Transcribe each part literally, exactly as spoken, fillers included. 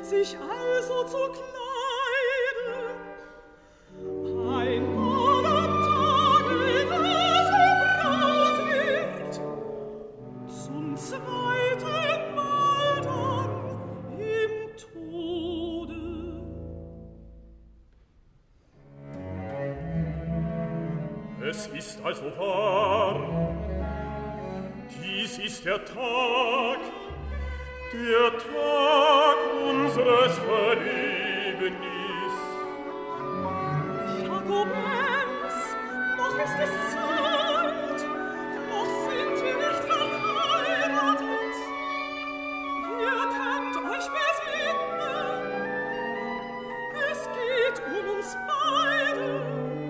sich also zu kleiden. Einmal am Tage, dass er braut wird, zum zweiten Mal dann im Tode. Es ist also wahr, dies ist der Tag, der Tag unseres Verlebnis. Jakobens, noch ist es Zeit, noch sind wir nicht verheiratet. Ihr könnt euch besinnen, es geht um uns beide.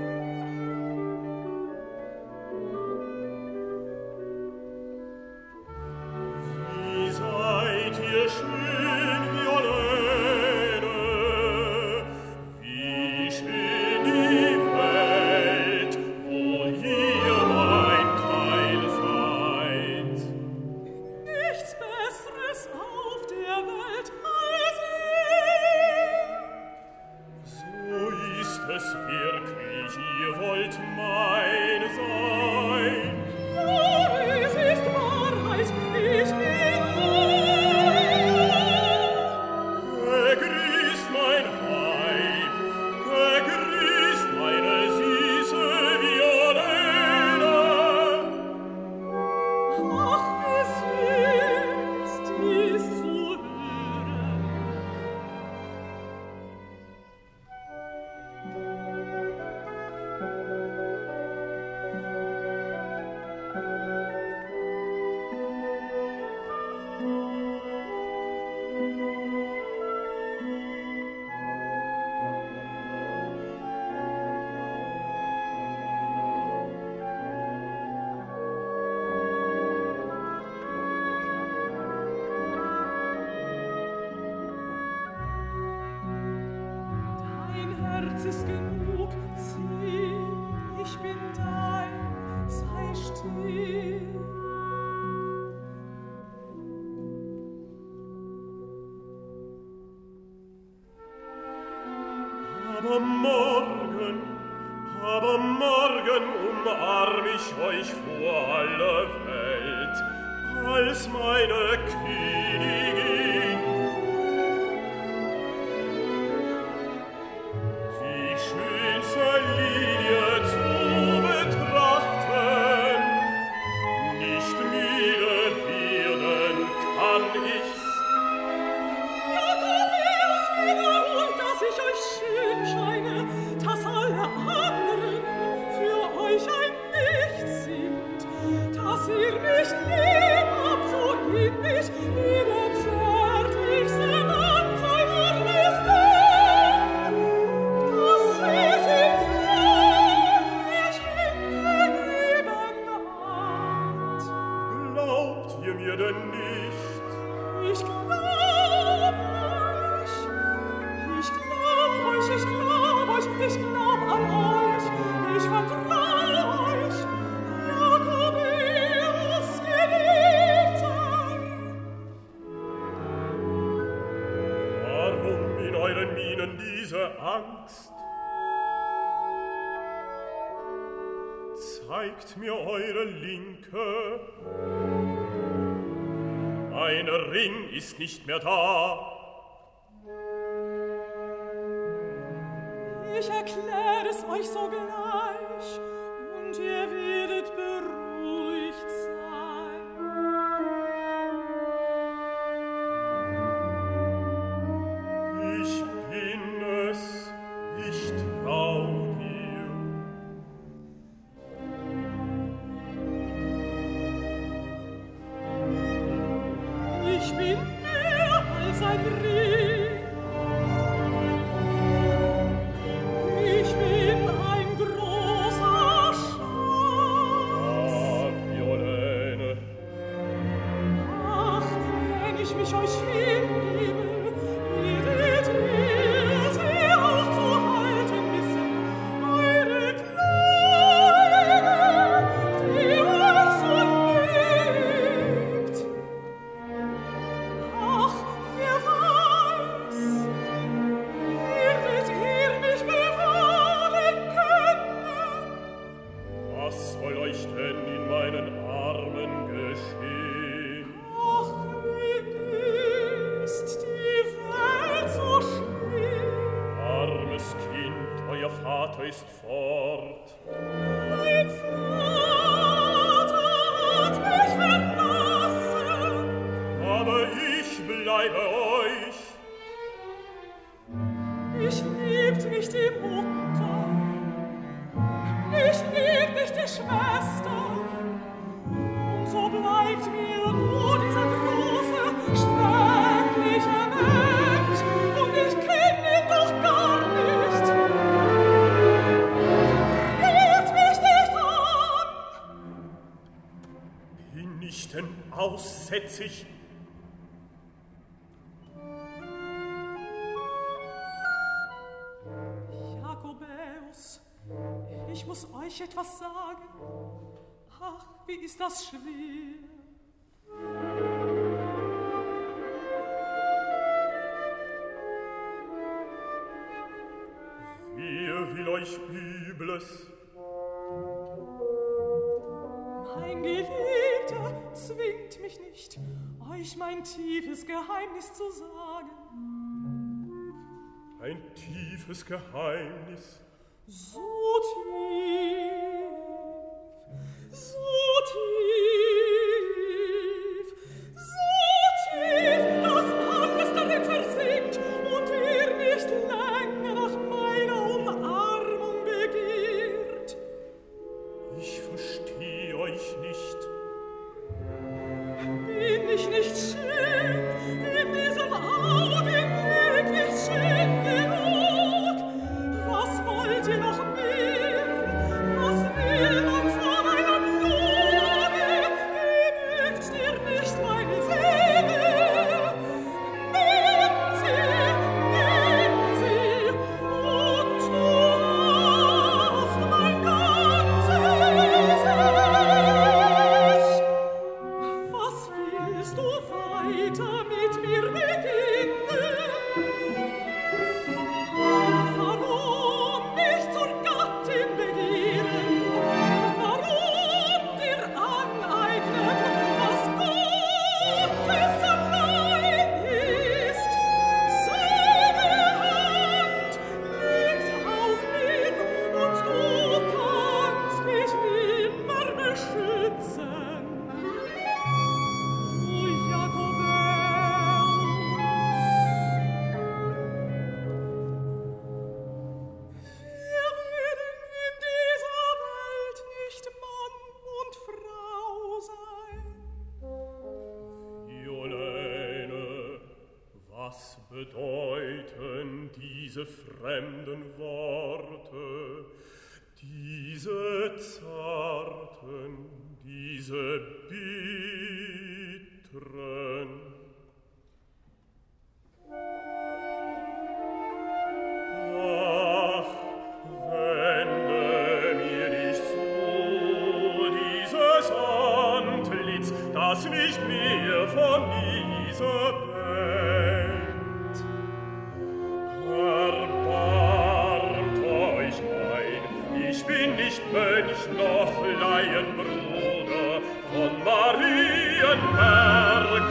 Aber morgen, aber morgen umarm ich euch vor aller Welt als meine Königin. Die schönste Lilie zu betrachten, nicht müde werden kann ich's. Jakobus wiederholt, dass ich euch schön scheine, dass alle anderen für euch ein Nichts sind, dass ihr mich lieb habt, so innig wie der zärtlichste Mann seiner Liste, dass ich ihm freundlich hingegeben hat. Glaubt ihr mir denn nicht? Ich glaub euch, ich glaub euch, ich glaub euch, ich glaub an euch, ich vertrau euch, Jakobus, Geliebter. Warum in euren Mienen diese Angst? Zeigt mir eure Linke. Mein Ring ist nicht mehr da. Ich erklär es euch sogleich, und ihr werdet beruhigt sein. Ich bin es, ich trau dir. Ich bin mehr als ein Ring. Ich bin ein großer Schatz. Ah, Violene. Ach, wenn ich mich euch hingebe, werdet ihr Vater ist fort. Mein Vater hat mich verlassen. Aber ich bleibe euch. Mich liebt nicht die Mutter, mich liebt nicht die Schwester. Und so bleibt mir nur dieser große, schreckliche Mensch. Und ich kenn ihn doch gar nicht. Rührt mich nicht an. Bin ich denn aussätzig? Jakobäus, ich muss euch etwas sagen. Ach, wie ist das schwer. Wer will euch Übles? Mein Geliebter zwingt mich nicht, euch mein tiefes Geheimnis zu sagen. Ein tiefes Geheimnis. So tief, so tief, so tief, dass alles darin versinkt und ihr nicht länger nach meiner Umarmung begehrt. Ich verstehe euch nicht. Bin ich nicht schön, in diesem Augenblick nicht schön genug? Was wollt ihr noch mehr? Was will man von einer Blume? Genügt dir nicht meine Seele? Nimm sie, nimm sie, und du hast mein ganzes Ich. Was willst du weiter mit mir beginnen? Warum mich zur Gattin begehren? Warum dir aneignen, was Gottes allein ist? Seine Hand liegt auf mir und du kannst mich immer beschützen. O Jakobäus, wir werden in dieser Welt nicht Mann und Frau sein. Violene, was bedeuten diese fremden Worte, diese zarten, diese bitteren? Ach, wende mir nicht zu dieses Antlitz, das nicht mehr von dieser Welt. Erbarmt euch mein, ich bin nicht Mönch noch Laienbruder von Marienberg.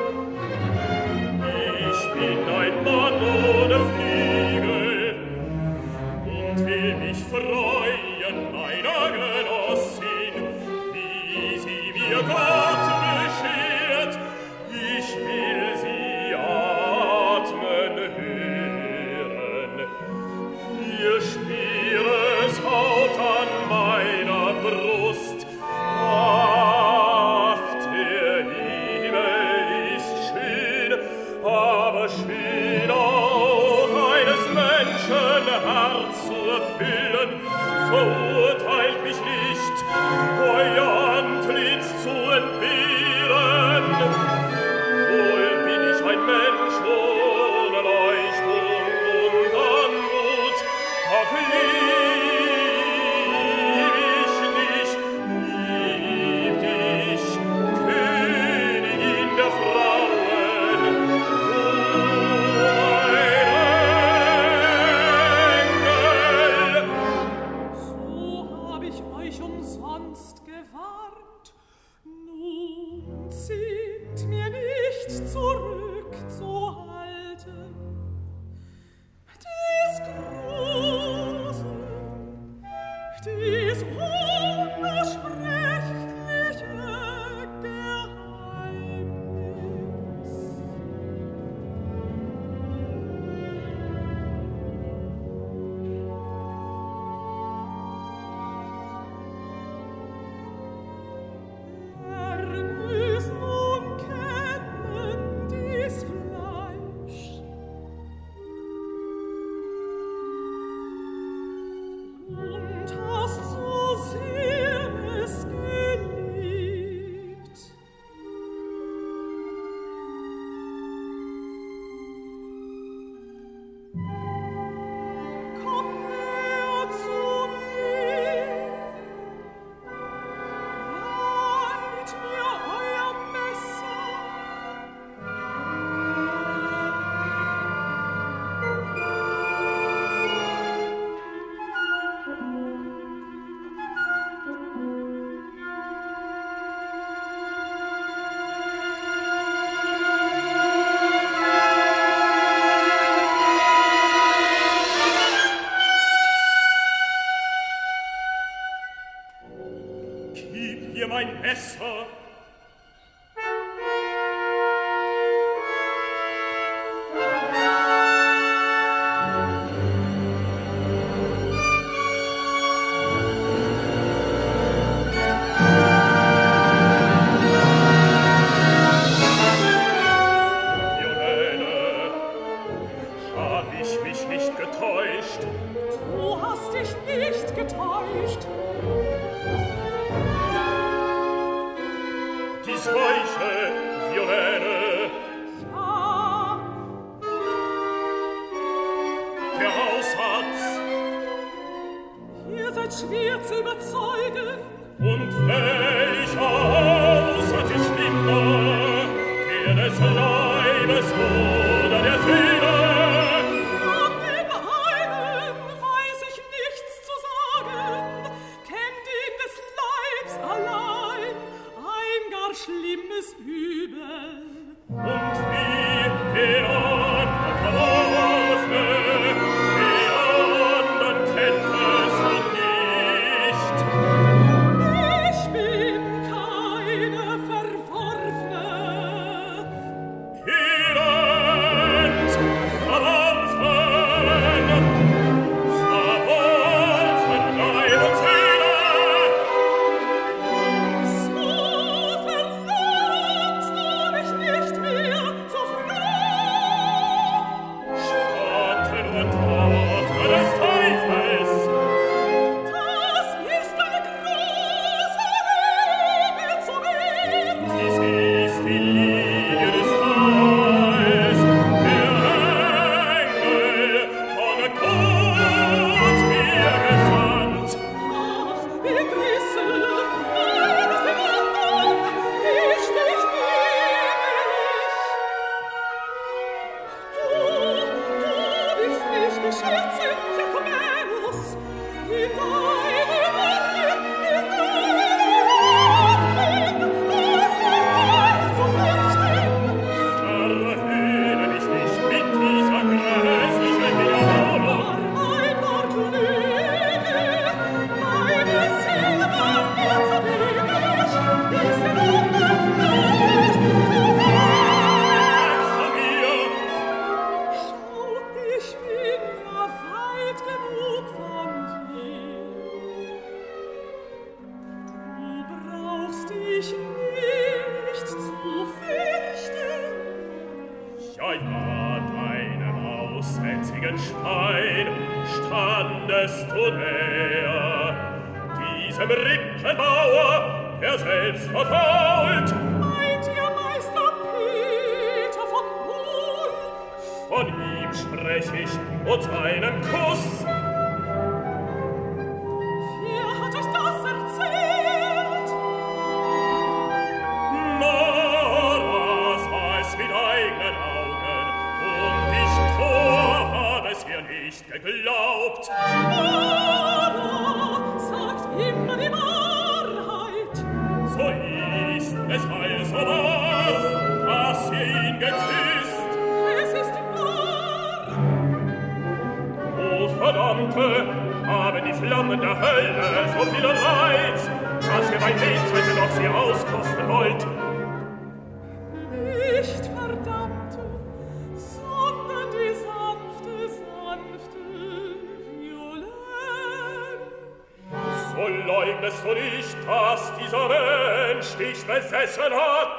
Ich bin ein Mann ohne Flügel und will mich freuen meiner Genossin, wie sie mir Gott beschert. Ich will sie atmen hören. Ihr schweres Haut an meiner Brust. Ach, der Himmel ist schön, aber schön auch eines Menschen Herz zu erfüllen. Verurteilt mich nicht, euer Antlitz zu entbehren. Wohl bin ich ein Mensch ohne Leuchtung und Anmut, doch lieb ich dich, lieb dich, Königin der Frauen, du mein Engel. So Messer. Schwer zu überzeugen. Und welcher Aussatz ist schlimmer, der des Leibes oder der Seele? Von dem einen weiß ich nichts zu sagen, kennt ihn des Leibs allein ein gar schlimmes Übel. Und wie der andere Verworfene, der anderen kennt es und nicht. Ich bin keine Verworfene. Elend, verworfen, verworfen Leib und Seele. So verlangst du mich nicht mehr zu fragen. Spotte nur Tochter des Teufels. Das ist eine große Lüge zu mir. Dies ist die Liebe des Heils, der Engel von Gott mir gesandt. Ach, wie Grissel, eines dem anderen, dich dich nebelig. Du, du willst mich beschützen, Jakobus, in deine Arme, in deine Arme, das Urteil zu fürchten. Verhöhne mich nicht mit dieser grässlichen Wiederholung. Ein Wort Lüge, meine Seele war mir zu wenig, ist in Unbefreiheit zu Weg von mir! Schau, ich bin ja weit genug von dir. Du brauchst dich nicht zu fürchten. Ja, ja, deinem aussätzigen Schwein standest du näher, diesem Rippenbauer, der selbst verfault. Meint ihr Meister Peter von Hohl? Von ihm sprech ich und seinem Kuss. Wer hat euch das erzählt? Mara sah es mit eigenen Augen, und ich Tor habe es ihr nicht geglaubt. Mara sagt immer die Wahrheit. So ist es also wahr, dass ihr ihn geküsst. Es ist wahr. O Verdammte, haben die Flammen der Hölle so viel Reiz, dass ihr mein Lebensmittel doch sie auskosten wollt. Nicht Verdammte, sondern die sanfte, sanfte Violette. So leugnest du nicht, dass dieser Mensch dich besessen hat.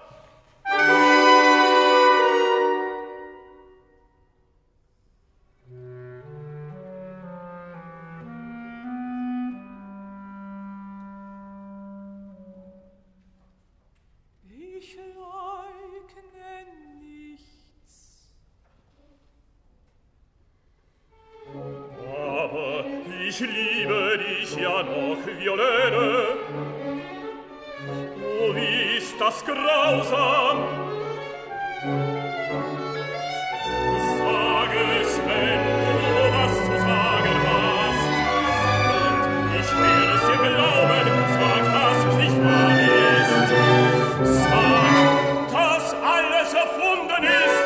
Ich leugne nichts. Aber ich liebe dich ja noch, Violette. Oh, wie ist das grausam! Sag es, wenn du was zu sagen hast. Und ich werde es dir glauben, sag, dass es nicht wahr ist. Sag, dass alles erfunden ist.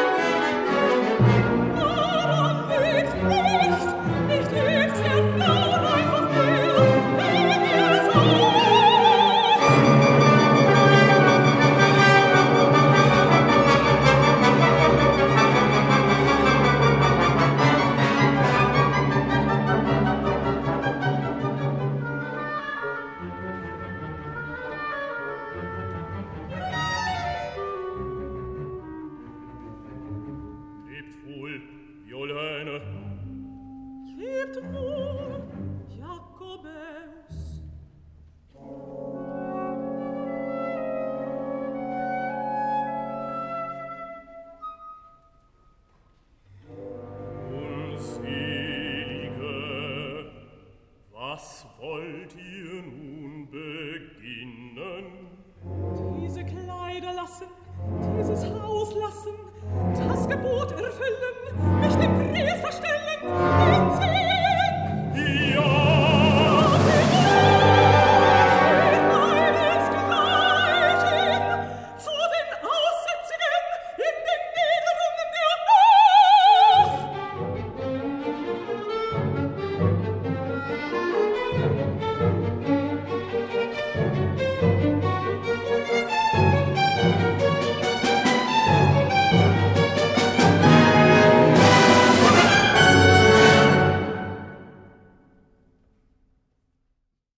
Aber nicht, nicht, nicht liegt ihr Braunreif auf mir, wenn ihr sagt. Violene. Lebt wohl, Jakobus.